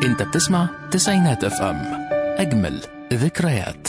انت بتسمع تسعينات اف ام، اجمل ذكريات.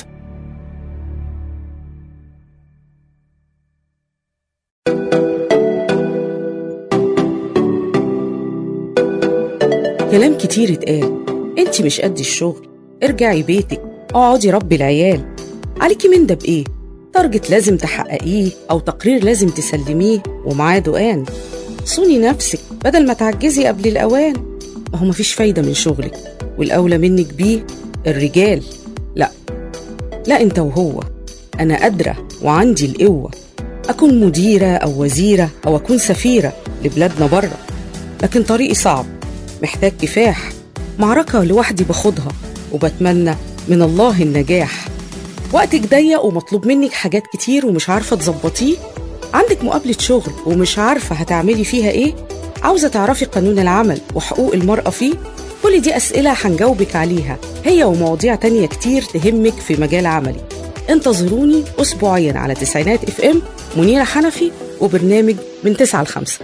كلام كتير اتقال، انتي مش قد الشغل، ارجعي بيتك، اقعدي ربي العيال، عليكي من ده بايه؟ تارجت لازم تحققيه او تقرير لازم تسلميه ومعاه دقان. صوني نفسك بدل ما تعجزي قبل الاوان. ما هو مفيش فايدة من شغلك، والاولى منك بيه الرجال. لا انت وهو، انا قادرة وعندي القوة، اكون مديرة او وزيرة او اكون سفيرة لبلادنا بره، لكن طريقي صعب، محتاج كفاح، معركة لوحدي باخدها، وبتمنى من الله النجاح. وقتك ضيق ومطلوب منك حاجات كتير ومش عارفة تظبطيه، عندك مقابلة شغل ومش عارفة هتعملي فيها ايه، عاوزة تعرفي قانون العمل وحقوق المرأة فيه. كل دي أسئلة هنجاوبك عليها، هي ومواضيع تانية كتير تهمك في مجال عملي. انتظروني أسبوعيا على تسعينات اف ام، منيرة حنفي، وبرنامج من 9 ل5.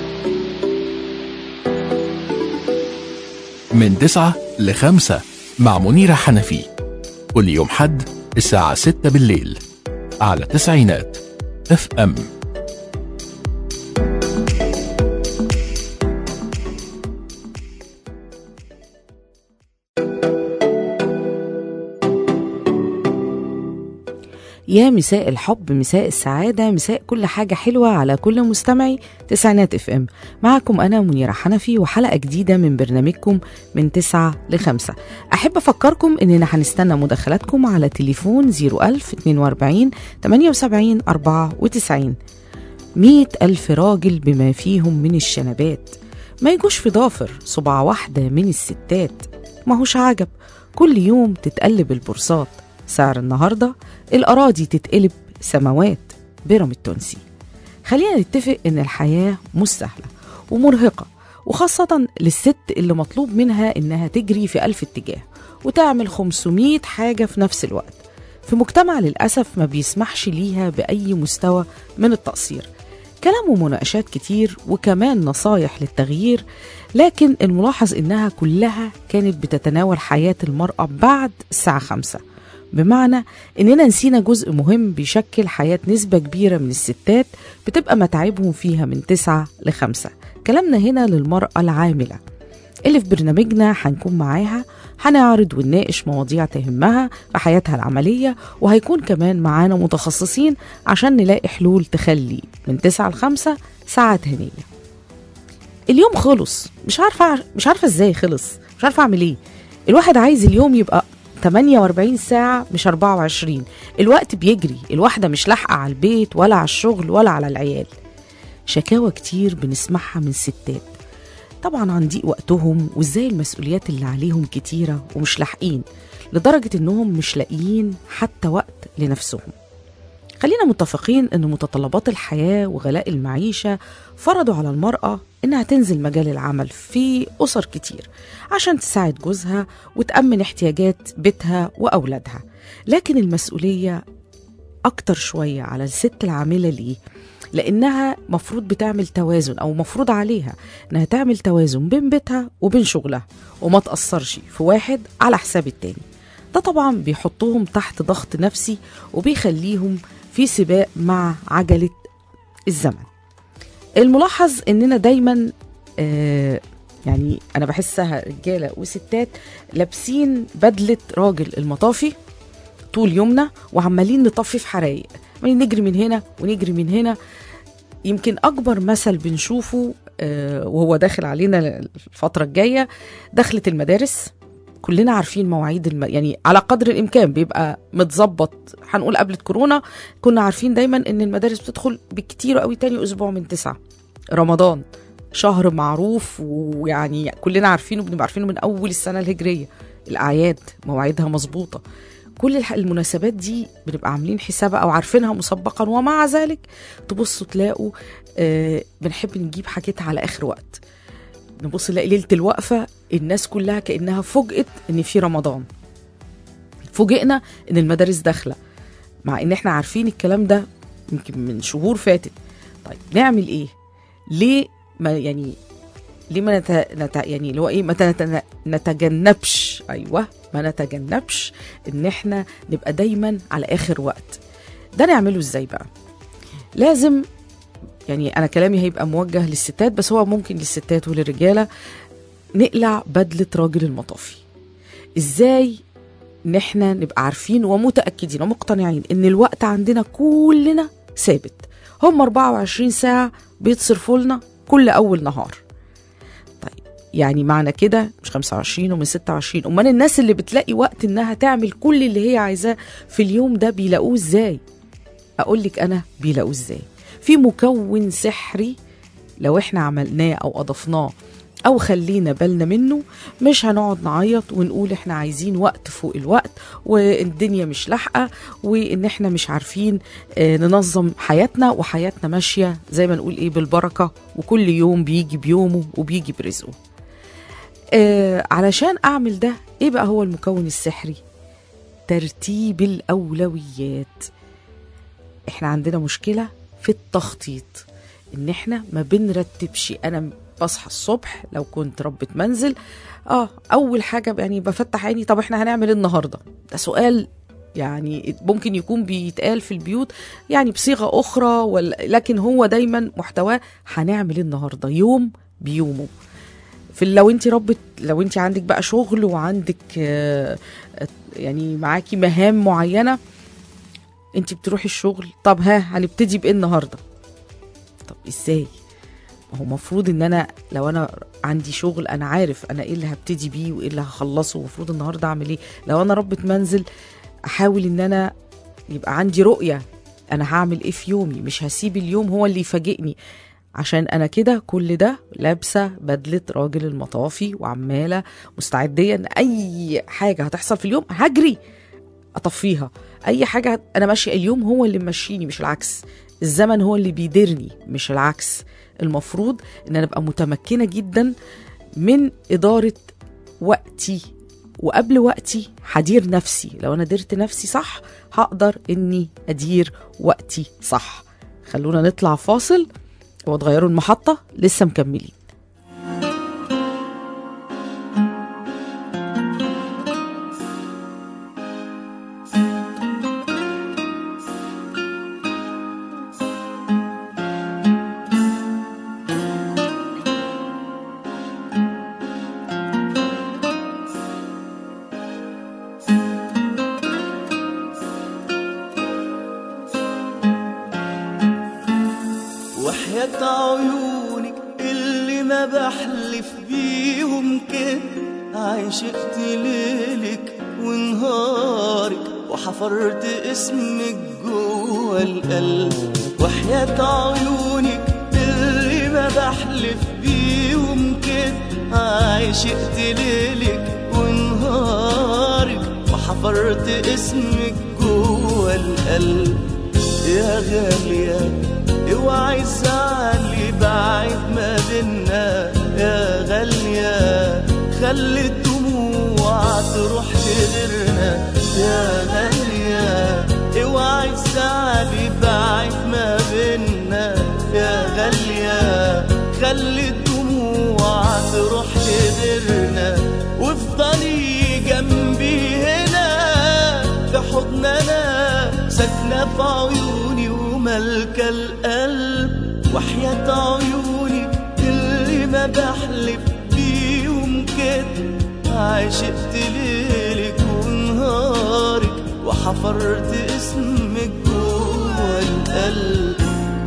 من 9 ل5 مع منيرة حنفي، كل يوم حد الساعة 6 بالليل على تسعينات اف ام. يا مساء الحب، مساء السعادة، مساء كل حاجة حلوة على كل مستمعي تسعينات اف ام. معكم أنا منيرة حنفي وحلقة جديدة من برنامجكم من 9 ل5. أحب أفكركم إننا هنستنى مداخلاتكم على تليفون 01042 78 94. 100,000 راجل بما فيهم من الشنبات، ما يجوش في ضافر صباع واحدة من الستات. ما هوش عجب كل يوم تتقلب البورصات، سعر النهاردة الأراضي تتقلب سماوات. بيرام التونسي. خلينا نتفق إن الحياة مش سهلة ومرهقة، وخاصة للست اللي مطلوب منها إنها تجري في 1000 اتجاه وتعمل 500 حاجة في نفس الوقت، في مجتمع للأسف ما بيسمحش ليها بأي مستوى من التقصير. كلام ومناقشات كتير وكمان نصايح للتغيير، لكن الملاحظ إنها كلها كانت بتتناول حياة المرأة بعد الساعة 5، بمعنى إننا نسينا جزء مهم بيشكل حياة نسبة كبيرة من الستات بتبقى متاعبهم فيها من 9 ل5. كلامنا هنا للمرأة العاملة اللي في برنامجنا هنكون معاها، هنعرض ونناقش مواضيع تهمها في حياتها العملية، وهيكون كمان معانا متخصصين عشان نلاقي حلول تخلي من 9 ل5 ساعات هنية. اليوم خلص، مش عارفة ازاي خلص، مش عارفة اعمل ايه. الواحد عايز اليوم يبقى 48 ساعة مش 24. الوقت بيجري، الواحدة مش لاحقة على البيت ولا على الشغل ولا على العيال. شكاوى كتير بنسمعها من ستات طبعا عن ضيق وقتهم، وازاي المسؤوليات اللي عليهم كتيرة ومش لاحقين، لدرجة انهم مش لاقيين حتى وقت لنفسهم. خلينا متفقين ان متطلبات الحياة وغلاء المعيشة فرضوا على المرأة انها تنزل مجال العمل في أسر كتير عشان تساعد جوزها وتأمن احتياجات بيتها وأولادها. لكن المسؤولية أكتر شوية على الست العاملة. ليه؟ لأنها مفروض بتعمل توازن، أو مفروض عليها أنها تعمل توازن بين بيتها وبين شغلها، وما تأثرش في واحد على حساب التاني. ده طبعا بيحطهم تحت ضغط نفسي وبيخليهم في سباق مع عجلة الزمن. الملاحظ اننا دايما يعني انا بحسها رجالة وستات لابسين بدلة راجل المطافي طول يومنا، وعمالين نطفي في حرايق، عمالين نجري من هنا ونجري من هنا. يمكن اكبر مثل بنشوفه وهو داخل علينا الفترة الجاية، دخلة المدارس. كلنا عارفين مواعيد يعني على قدر الامكان بيبقى متظبط. هنقول قبل كورونا كنا عارفين دايما ان المدارس بتدخل بكتير قوي تاني اسبوع من 9. رمضان شهر معروف، ويعني كلنا عارفينه، بنبقى عارفينه من اول السنة الهجرية. الاعياد مواعيدها مظبوطة، كل المناسبات دي بنبقى عاملين حسابها او عارفينها مسبقا، ومع ذلك تبصوا تلاقوا بنحب نجيب حاجات على اخر وقت. نبص نلاقي ليلة الوقفة الناس كلها كأنها فوجئت ان في رمضان، فوجئنا ان المدارس داخلة، مع ان احنا عارفين الكلام ده يمكن من شهور فاتت. طيب نعمل ايه؟ ليه ليه ما يعني اللي هو ايه، ما نتجنبش، ايوه ما نتجنبش ان احنا نبقى دايما على اخر وقت. ده نعمله ازاي بقى؟ لازم يعني انا كلامي هيبقى موجه للستات، بس هو ممكن للستات وللرجاله. نقلع بدلة راجل المطافي. ازاي؟ ان احنا نبقى عارفين ومتأكدين ومقتنعين ان الوقت عندنا كلنا ثابت، هم 24 ساعة بيتصرفوا لنا كل اول نهار. طيب يعني معنى كده مش 25 ومن 26، امال الناس اللي بتلاقي وقت انها تعمل كل اللي هي عايزاه في اليوم ده بيلاقوه ازاي؟ اقولك انا بيلاقوه ازاي. في مكون سحري لو احنا عملناه او اضفناه او خلينا بالنا منه، مش هنقعد نعيط ونقول احنا عايزين وقت فوق الوقت والدنيا مش لاحقه وان احنا مش عارفين ننظم حياتنا، وحياتنا ماشيه زي ما نقول ايه بالبركه، وكل يوم بيجي بيومه وبيجي برزقه. علشان اعمل ده، ايه بقى هو المكون السحري؟ ترتيب الاولويات. احنا عندنا مشكله في التخطيط، ان احنا ما بنرتبش. انا بصحى الصبح لو كنت ربة منزل، اول حاجة يعني بفتح عيني، طب احنا هنعمل النهاردة؟ ده سؤال يعني ممكن يكون بيتقال في البيوت يعني بصيغة اخرى، لكن هو دايما محتواه هنعمل النهاردة يوم بيومه. لو انت عندك بقى شغل وعندك يعني معاكي مهام معينة، انت بتروحي الشغل، طب هنبتدي بايه النهاردة؟ طب ازاي؟ هو مفروض ان انا لو انا عندي شغل انا عارف انا ايه اللي هبتدي بيه وايه اللي هخلصه، ومفروض النهارده اعمل ايه. لو انا ربة منزل احاول ان انا يبقى عندي رؤية انا هعمل ايه في يومي، مش هسيب اليوم هو اللي يفاجئني، عشان انا كده كل ده لابسة بدلة راجل المطافي وعمالة مستعدية ان اي حاجة هتحصل في اليوم هجري اطفيها. اي حاجة انا ماشية، اليوم هو اللي ماشيني مش العكس، الزمن هو اللي بيديرني مش العكس. المفروض ان انا ابقى متمكنة جدا من ادارة وقتي، وقبل وقتي هدير نفسي. لو انا درت نفسي صح هقدر اني ادير وقتي صح. خلونا نطلع فاصل وتغيروا المحطة، لسه مكملين. وحياة عيونك اللي ما بحلف بيهم كده، عشقت ليلك ونهارك وحفرت اسمك جوه القلب. وحياة عيونك اللي ما بحلف بيهم كده، عشقت ليلك ونهارك وحفرت اسمك جوه القلب. يا غالية اوعي تزعلي بعيد ما بينا، يا غالية خلي الدموع تروح لغيرنا. يا غالية اوعي تزعلي بعيد ما بينا، يا غالية خلي الدموع تروح لغيرنا. وافضلي جنبي هنا في حضننا، ساكنة في عيوني وملكة القلب. وحياة عيوني اللي ما بحلف بيهم كده، عشقت ليلك ونهارك وحفرت اسمك جوه القلب.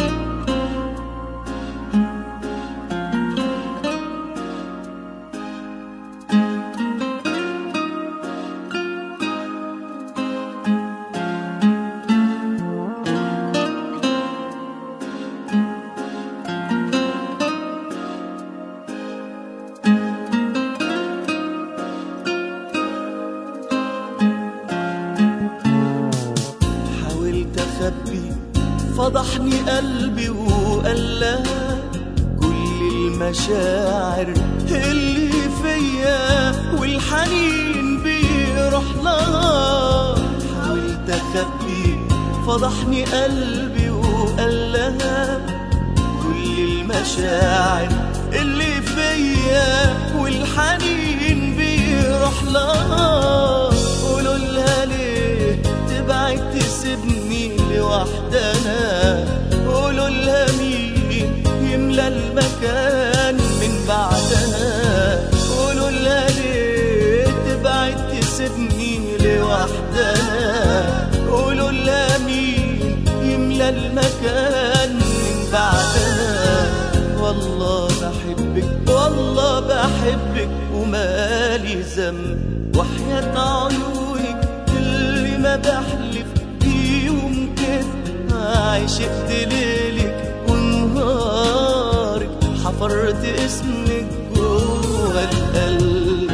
فضحني قلبي وقال لها كل المشاعر اللي فيا، والحنين بيروح لها. حاولت اخبي فضحني قلبي وقال لها كل المشاعر اللي فيا، فيا والحنين بيروح لها. قولوا لها ليه تبعد تسيبني لوحدنا، قولوا لها مين يملى المكان من بعدها. قولوا لها ليه تبعد تسيبني لوحدنا، قولوا لها مين يملى المكان من بعدها. والله بحبك والله بحبك ومالي ذنب، وحياة عيونك اللي ما بحلف بيهم كده. عشقت ليلك ونهارك، حفرت اسمك جوه القلب.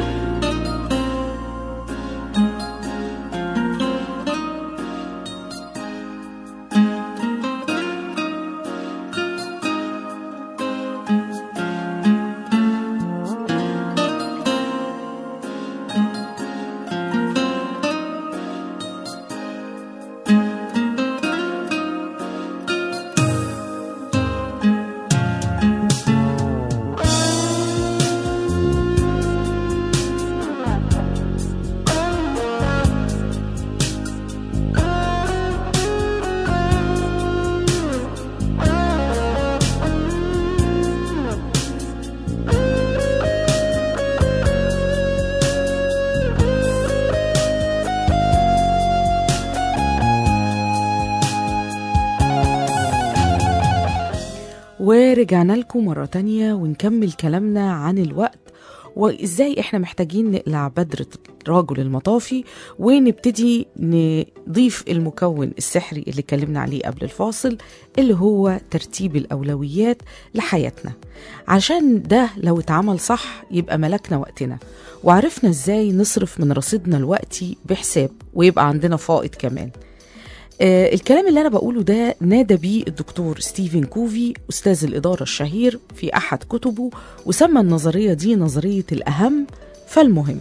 ورجعنا لكم مرة تانية ونكمل كلامنا عن الوقت، وإزاي إحنا محتاجين نقلع بدرة الرجل المطافي ونبتدي نضيف المكون السحري اللي اتكلمنا عليه قبل الفاصل، اللي هو ترتيب الأولويات لحياتنا. عشان ده لو اتعمل صح يبقى ملكنا وقتنا، وعرفنا إزاي نصرف من رصيدنا الوقتي بحساب، ويبقى عندنا فائض كمان. الكلام اللي أنا بقوله ده نادى بيه الدكتور ستيفن كوفي أستاذ الإدارة الشهير في أحد كتبه، وسمى النظرية دي نظرية الأهم فالمهم.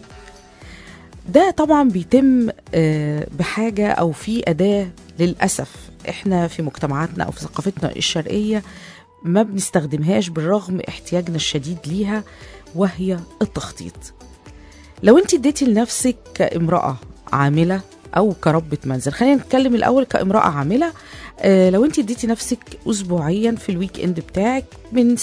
ده طبعا بيتم بحاجة أو في أداة للأسف إحنا في مجتمعاتنا أو في ثقافتنا الشرقية ما بنستخدمهاش بالرغم احتياجنا الشديد ليها، وهي التخطيط. لو انت اديتي لنفسك كامرأة عاملة أو كربة منزل، خلينا نتكلم الأول كامرأة عاملة، لو انت اديتي نفسك أسبوعيا في الويك اند بتاعك من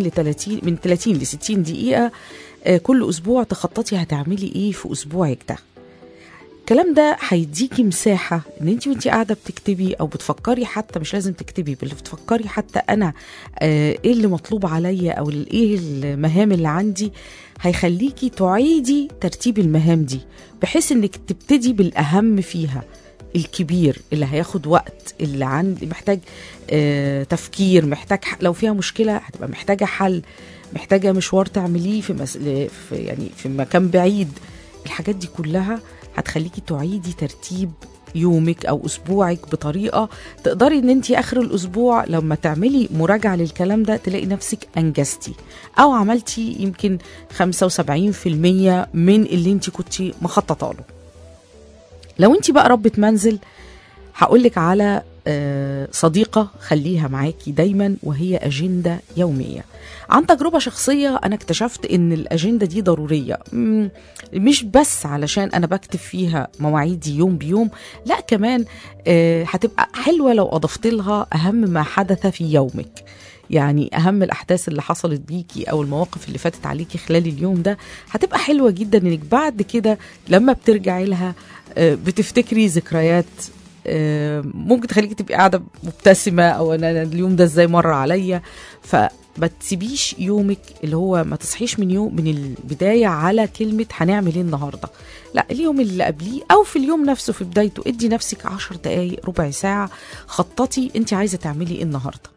30 ل 60 دقيقة كل أسبوع تخططي هتعملي إيه في أسبوعك ده. الكلام ده هيديكي مساحة ان انت وانت قاعدة بتكتبي او بتفكري، حتى مش لازم تكتبي بل بتفكري حتى انا ايه اللي مطلوب عليا او ايه المهام اللي عندي، هيخليكي تعيدي ترتيب المهام دي بحيث انك تبتدي بالاهم فيها، الكبير اللي هياخد وقت، اللي عندي محتاج تفكير، محتاج لو فيها مشكلة هتبقى محتاجة حل، محتاجة مشوار تعمليه في مكان بعيد. الحاجات دي كلها هتخليكي تعيدي ترتيب يومك أو أسبوعك بطريقة تقدري ان انتي آخر الأسبوع لما تعملي مراجعة للكلام ده تلاقي نفسك أنجزتي أو عملتي يمكن 75% من اللي انتي كنتي مخططة له. لو انتي بقى ربة منزل هقولك على صديقة خليها معاكي دايما، وهي أجندة يومية. عن تجربة شخصية أنا اكتشفت إن الأجندة دي ضرورية، مش بس علشان أنا بكتب فيها مواعيدي يوم بيوم، لا كمان هتبقى حلوة لو أضفت لها أهم ما حدث في يومك، يعني أهم الأحداث اللي حصلت بيكي أو المواقف اللي فاتت عليكي خلال اليوم ده، هتبقى حلوة جدا إنك بعد كده لما بترجعي لها بتفتكري ذكريات ممكن تخليكي تبقي قاعدة مبتسمة، أو أنا اليوم ده إزاي مر عليا. فما تسيبيش يومك اللي هو ما تصحيش من البداية على كلمة هنعمل ايه النهاردة، لا اليوم اللي قبليه أو في اليوم نفسه في بدايته ادي نفسك 10 دقايق ربع ساعة خططي انت عايزة تعملي ايه النهاردة.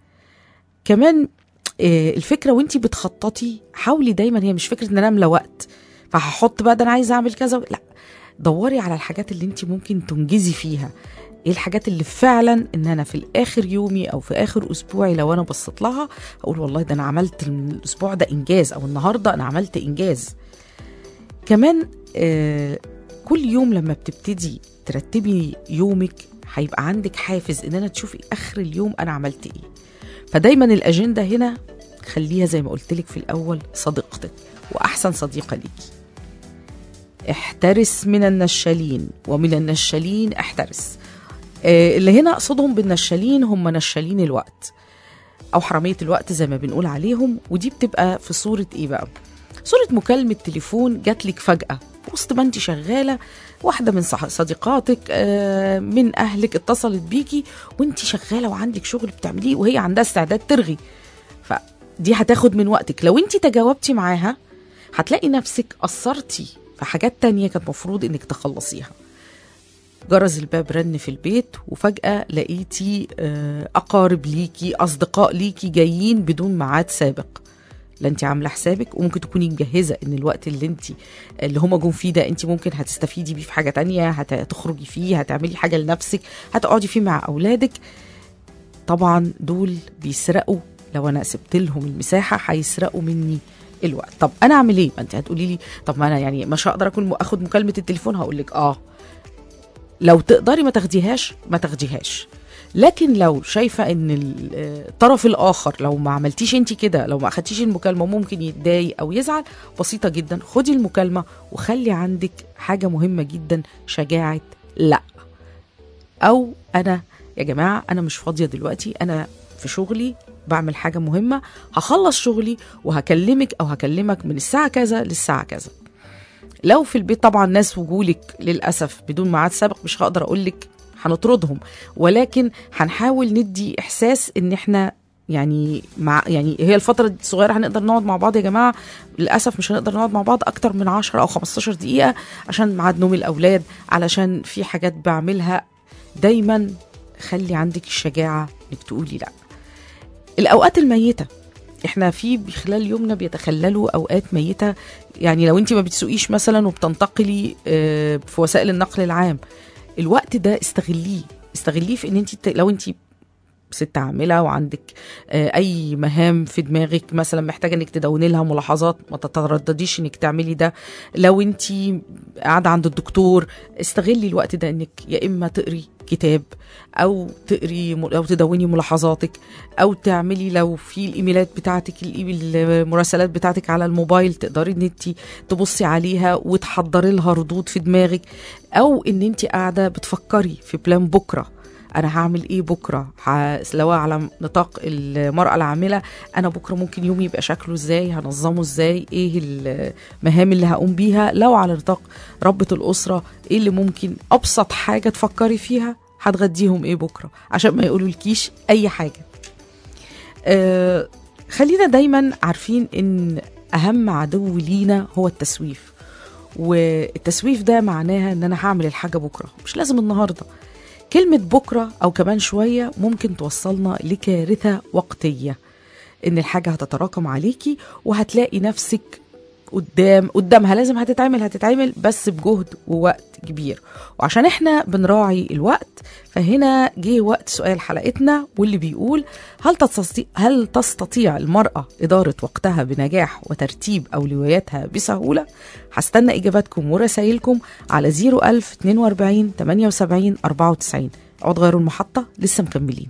كمان الفكرة وانت بتخططي حاولي دايما، هي مش فكرة ان انا املى وقت فهحط بقى ده انا عايزة اعمل كذا، لا دوري على الحاجات اللي انت ممكن تنجزي فيها، ايه الحاجات اللي فعلا ان انا في الاخر يومي او في اخر اسبوعي لو انا بصيت لها اقول والله ده انا عملت الاسبوع ده انجاز، او النهاردة انا عملت انجاز. كمان كل يوم لما بتبتدي ترتبي يومك هيبقى عندك حافز ان انا تشوفي اخر اليوم انا عملت ايه. فدايما الاجندة هنا خليها زي ما قلتلك في الأول صديقتك وأحسن صديقة ليكي. احترس من النشالين، ومن النشالين احترس. اللي هنا أقصدهم بالنشالين هم نشالين الوقت أو حرامية الوقت زي ما بنقول عليهم. ودي بتبقى في صورة إيه بقى؟ صورة مكالمة تليفون جاتلك فجأة وسط ما انت شغالة، واحدة من صديقاتك من أهلك اتصلت بيكي وانت شغالة وعندك شغل بتعمليه وهي عندها استعداد ترغي، فدي هتاخد من وقتك. لو انت تجاوبتي معاها هتلاقي نفسك قصرتي في حاجات تانية كانت مفروض انك تخلصيها. جرس الباب رن في البيت وفجأة لقيتي أقارب ليكي أصدقاء ليكي جايين بدون ميعاد سابق، لا انت عامله حسابك، وممكن تكوني مجهزه ان الوقت اللي هم جم فيه ده انت ممكن هتستفيدي بيه في حاجه تانية، هتخرجي فيه، هتعملي حاجه لنفسك، هتقعدي فيه مع اولادك. طبعا دول بيسرقوا، لو انا سبت لهم المساحه هيسرقوا مني الوقت. طب انا اعمل ايه؟ ما انت هتقولي لي طب ما انا يعني مش هقدر اخد مكالمه التليفون. هقول لك لو تقدري ما تاخديهاش، لكن لو شايفة ان الطرف الاخر لو ما عملتيش انت كده، لو ما اخدتيش المكالمة ممكن يتضايق او يزعل، بسيطة جدا، خدي المكالمة وخلي عندك حاجة مهمة جدا، شجاعة لا. او انا يا جماعة انا مش فاضية دلوقتي، انا في شغلي بعمل حاجة مهمة، هخلص شغلي وهكلمك او هكلمك من الساعة كذا للساعة كذا. لو في البيت طبعا ناس وجولك للأسف بدون ميعاد سابق مش هقدر اقولك هنطردهم، ولكن هنحاول ندي احساس ان احنا يعني هي الفتره الصغيره هنقدر نقعد مع بعض. يا جماعه للاسف مش هنقدر نقعد مع بعض اكتر من 10 او 15 دقيقه عشان ميعاد نوم الاولاد، علشان في حاجات بعملها. دايما خلي عندك الشجاعه انك تقولي لا. الاوقات الميته، احنا في خلال يومنا بيتخللوا اوقات ميته. يعني لو انت ما بتسوقيش مثلا وبتنتقلي في وسائل النقل العام، الوقت ده استغليه في ان انت لو انت ست عامله وعندك اي مهام في دماغك مثلا محتاجه انك تدوني لها ملاحظات، ما تتردديش انك تعملي ده. لو انت قاعده عند الدكتور استغلي الوقت ده انك يا اما تقري كتاب او تدوني ملاحظاتك، او تعملي لو في الايميلات بتاعتك المراسلات بتاعتك على الموبايل تقدري ان انت تبصي عليها وتحضري لها ردود في دماغك، او ان انت قاعده بتفكري في بلان بكره، انا هعمل ايه بكره، لو على نطاق المرأة العاملة انا بكره ممكن يومي يبقى شكله ازاي، هنظمه ازاي، ايه المهام اللي هقوم بيها. لو على نطاق ربة الأسرة ايه اللي ممكن ابسط حاجة تفكري فيها، هتغديهم ايه بكره عشان ما يقولوا لكيش اي حاجة. خلينا دايما عارفين ان اهم عدو لينا هو التسويف، والتسويف ده معناها ان انا هعمل الحاجة بكره، مش لازم النهاردة. كلمة بكرة أو كمان شوية ممكن توصلنا لكارثة وقتية، إن الحاجة هتتراكم عليكي وهتلاقي نفسك قدامها لازم هتتعمل بس بجهد ووقت كبير. وعشان احنا بنراعي الوقت، فهنا جه وقت سؤال حلقتنا واللي بيقول هل تستطيع المرأة إدارة وقتها بنجاح وترتيب أولوياتها بسهولة؟ هستنى إجاباتكم ورسائلكم على 01000 42 78 94. اقعد غيروا المحطة، لسه مكملين.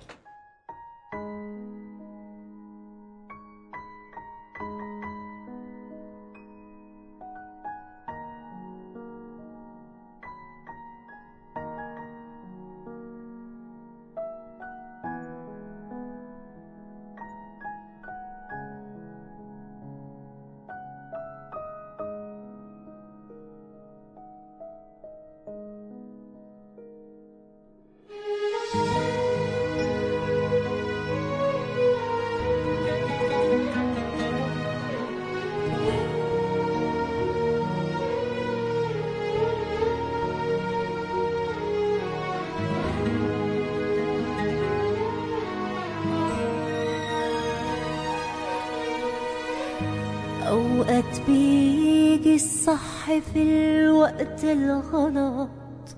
أوقات بيجي الصح في الوقت الغلط،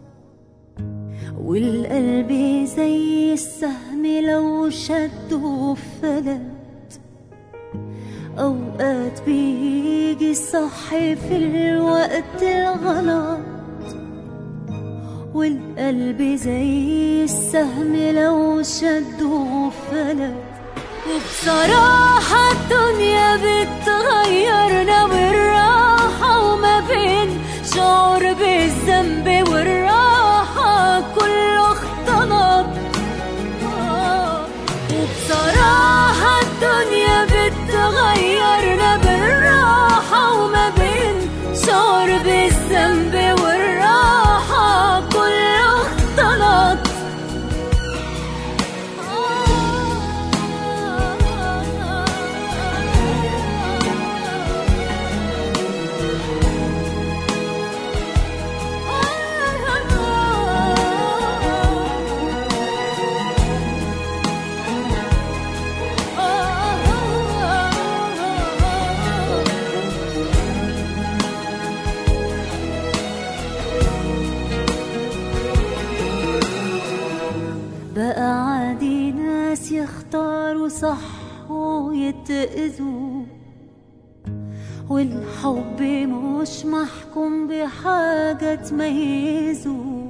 والقلب زي السهم لو شده فلت. أوقات بيجي الصح في الوقت الغلط، والقلب زي السهم لو شده فلت. وبصراحة الدنيا بتغيرنا بالراحة، وما بين شعور بالذنب والراحة كله اختلط. وبصراحة الدنيا بتغيرنا بالراحة، وما بين شعور بالذنب والراحة كله اختلط. بقى عادي ناس يختاروا صح ويتأذوا، والحب مش محكوم بحاجة تميزه.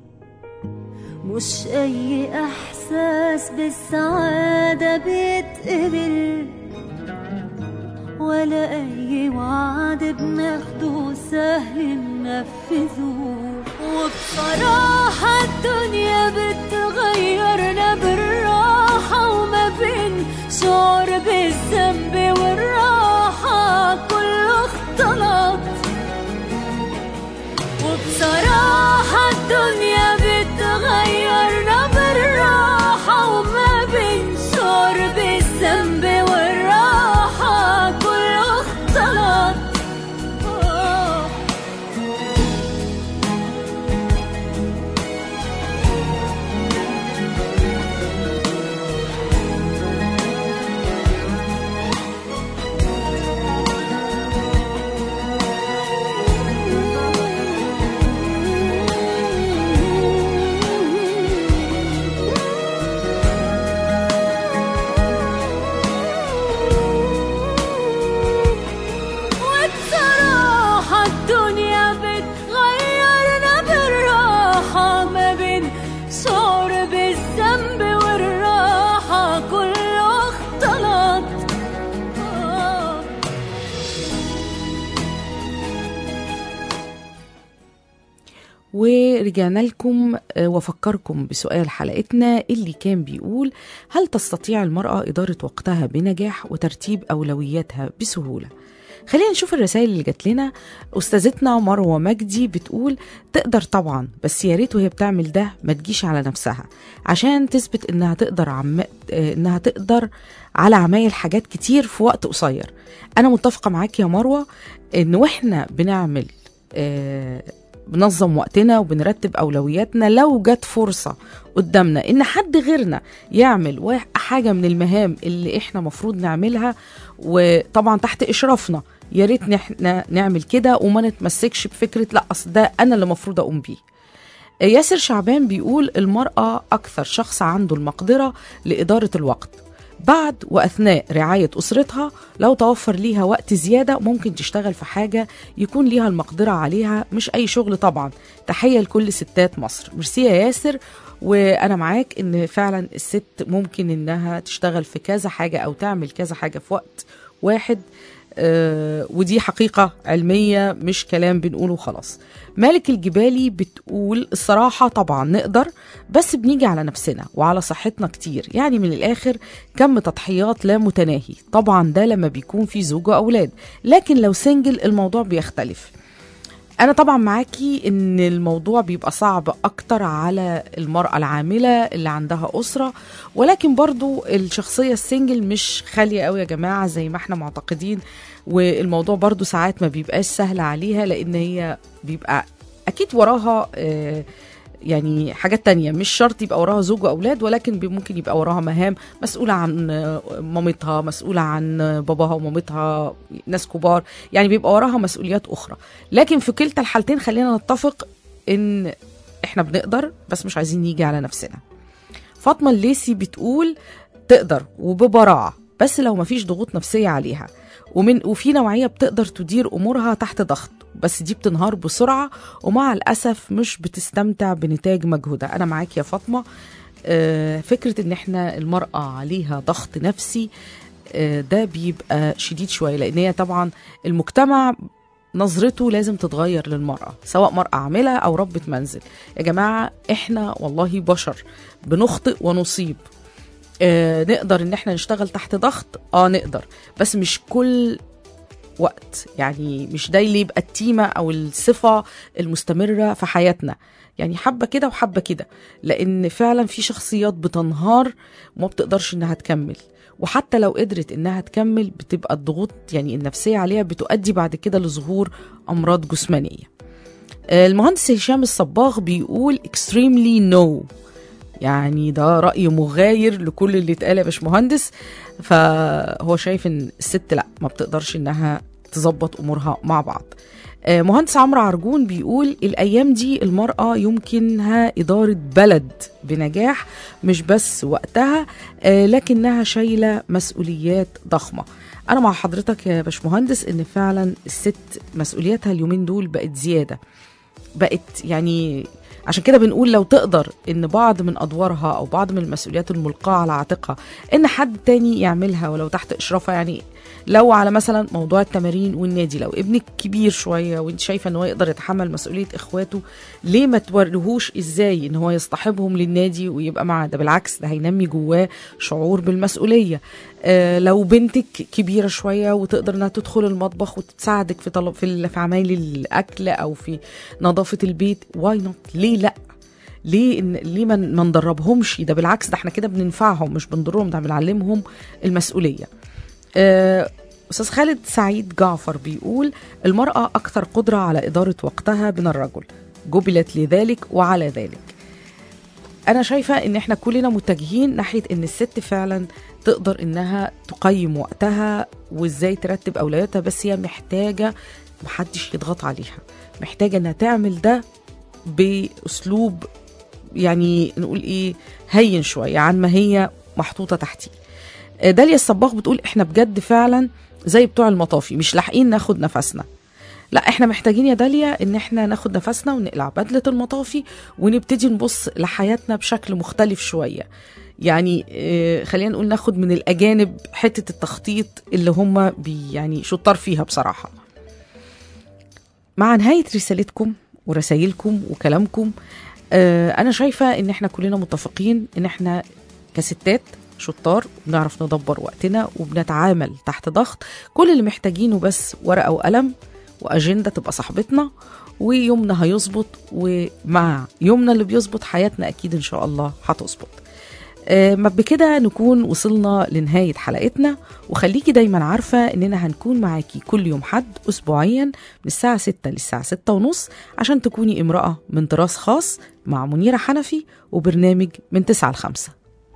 مش أي إحساس بالسعادة بيتقبل، ولا أي وعد بناخده سهل ننفذه. وبصراحة الدنيا بتغيرنا بالراحة، وما بين شعور بالذنب والراحة كله اختلط. وبصراحة الدنيا بتغيرنا بالراحة، وما بين شعور بالذنب والراحة كله اختلط. ورجعنا لكم وفكركم بسؤال حلقتنا اللي كان بيقول: هل تستطيع المرأة إدارة وقتها بنجاح وترتيب أولوياتها بسهولة؟ خلينا نشوف الرسائل اللي جات لنا. أستاذتنا مروة مجدي بتقول: تقدر طبعا، بس يا ريت وهي بتعمل ده ما تجيش على نفسها عشان تثبت إنها تقدر على عمايل حاجات كتير في وقت قصير. أنا متفقة معاك يا مروة إن وإحنا بنعمل بنظم وقتنا وبنرتب أولوياتنا، لو جت فرصة قدامنا إن حد غيرنا يعمل حاجة من المهام اللي إحنا مفروض نعملها وطبعا تحت إشرافنا، يا ريت نعمل كده وما نتمسكش بفكرة لا أصل ده أنا اللي مفروض أقوم بيه. ياسر شعبان بيقول: المرأة أكثر شخص عنده المقدرة لإدارة الوقت بعد وأثناء رعاية أسرتها. لو توفر ليها وقت زيادة ممكن تشتغل في حاجة يكون ليها المقدرة عليها، مش أي شغل طبعا. تحية لكل ستات مصر. ميرسي يا ياسر، وأنا معاك إن فعلا الست ممكن إنها تشتغل في كذا حاجة أو تعمل كذا حاجة في وقت واحد، ودي حقيقة علمية مش كلام بنقوله خلاص. مالك الجبالي بتقول: الصراحة طبعا نقدر، بس بنيجي على نفسنا وعلى صحتنا كتير، يعني من الآخر كم تضحيات لا متناهي. طبعا ده لما بيكون في زوج وأولاد، لكن لو سنجل الموضوع بيختلف. أنا طبعا معاكي إن الموضوع بيبقى صعب أكتر على المرأة العاملة اللي عندها أسرة، ولكن برضو الشخصية السنجل مش خالية قوي يا جماعة زي ما احنا معتقدين، والموضوع برضو ساعات ما بيبقاش سهل عليها، لأن هي بيبقى أكيد وراها يعني حاجات تانية، مش شرط يبقى وراها زوج وأولاد، ولكن ممكن يبقى وراها مهام، مسؤولة عن مامتها، مسؤولة عن باباها ومامتها، ناس كبار، يعني بيبقى وراها مسؤوليات أخرى. لكن في كلتا الحالتين خلينا نتفق إن إحنا بنقدر، بس مش عايزين نيجي على نفسنا. فاطمة الليسي بتقول: تقدر وببراعة، بس لو مفيش ضغوط نفسية عليها، وفي نوعية بتقدر تدير أمورها تحت ضغط، بس دي بتنهار بسرعة ومع الأسف مش بتستمتع بنتاج مجهودها. أنا معاك يا فاطمة، فكرة ان احنا المرأة عليها ضغط نفسي ده بيبقى شديد شوية، لان هي طبعا المجتمع نظرته لازم تتغير للمرأة، سواء مرأة عاملة أو ربة منزل. يا جماعة إحنا والله بشر بنخطئ ونصيب. نقدر إن إحنا نشتغل تحت ضغط، نقدر، بس مش كل وقت، يعني مش ده اللي يبقى التيمة أو الصفة المستمرة في حياتنا، يعني حبة كده وحبة كده، لأن فعلا في شخصيات بتنهار وما بتقدرش إنها تكمل، وحتى لو قدرت إنها تكمل بتبقى الضغوط يعني النفسية عليها بتؤدي بعد كده لظهور أمراض جسمانية. المهندس هشام الصباغ بيقول extremely no، يعني ده رأي مغاير لكل اللي اتقال يا باشمهندس. فهو شايف إن الست لا، ما بتقدرش إنها تظبط أمورها مع بعض. مهندس عمرو عرجون بيقول الأيام دي المرأة يمكنها إدارة بلد بنجاح، مش بس وقتها لكنها شايلة مسؤوليات ضخمة. أنا مع حضرتك يا باشمهندس إن فعلا الست مسؤولياتها اليومين دول بقت زيادة، بقت يعني عشان كده بنقول لو تقدر إن بعض من أدوارها أو بعض من المسؤوليات الملقاة على عاتقها إن حد تاني يعملها ولو تحت إشرافها. يعني لو على مثلا موضوع التمارين والنادي، لو ابنك كبير شوية وانت شايفة ان هو يقدر يتحمل مسؤولية اخواته، ليه ما توريهوش ازاي ان هو يصطحبهم للنادي ويبقى معاه؟ ده بالعكس، ده هينمي جواه شعور بالمسؤولية. لو بنتك كبيرة شوية وتقدر انها تدخل المطبخ وتساعدك في عمايل الاكل او في نظافة البيت، واي نوت؟ ليه لا؟ ليه ما ندربهمش؟ ده بالعكس، ده احنا كده بننفعهم مش بنضرهم، ده بنعلمهم المسؤولية. أستاذ خالد سعيد جعفر بيقول المرأة أكثر قدرة على إدارة وقتها من الرجل، جبلت لذلك وعلى ذلك. أنا شايفة إن إحنا كلنا متجهين ناحية إن الست فعلا تقدر إنها تقيم وقتها وإزاي ترتب أولوياتها، بس هي محتاجة محدش يضغط عليها، محتاجة إنها تعمل ده بأسلوب يعني نقول إيه هين شوية عن ما هي محطوطة تحتيه. داليا الصباغ بتقول احنا بجد فعلا زي بتوع المطافي مش لاحقين ناخد نفسنا. لا، احنا محتاجين يا داليا ان احنا ناخد نفسنا ونقلع بدلة المطافي ونبتدي نبص لحياتنا بشكل مختلف شوية. يعني خلينا نقول ناخد من الأجانب حتة التخطيط اللي هم يعني شطار فيها بصراحة. مع نهاية رسالتكم ورسائلكم وكلامكم، أنا شايفة إن احنا كلنا متفقين إن احنا كستات شطار وبنعرف ندبر وقتنا وبنتعامل تحت ضغط. كل اللي محتاجينه بس ورقة وقلم وأجندة تبقى صاحبتنا، ويومنا هيظبط، ومع يومنا اللي بيظبط حياتنا أكيد إن شاء الله هتظبط. بكده نكون وصلنا لنهاية حلقتنا، وخليكي دايما عارفة إننا هنكون معاكي كل يوم حد أسبوعيا من الساعة 6 للساعة 6:30 عشان تكوني امرأة من طراز خاص مع منيرة حنفي، وبرنامج من 9 ل5.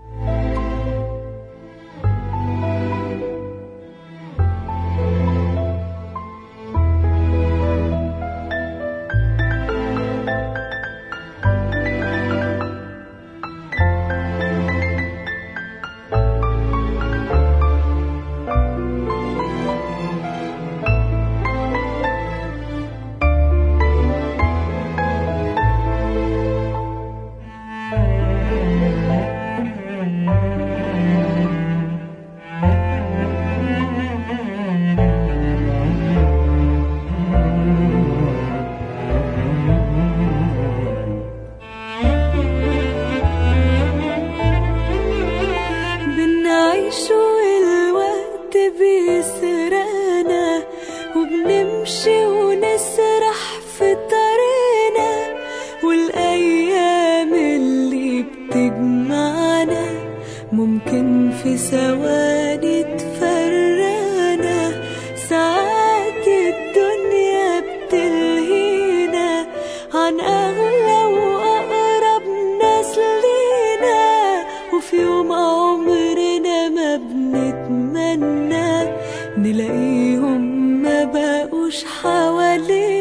ممكن في ثواني تفرقنا، ساعات الدنيا بتلهينا عن أغلى وأقرب ناس لينا، وفي يوم عمرنا ما بنتمنى نلاقيهم ما بقوش حوالينا.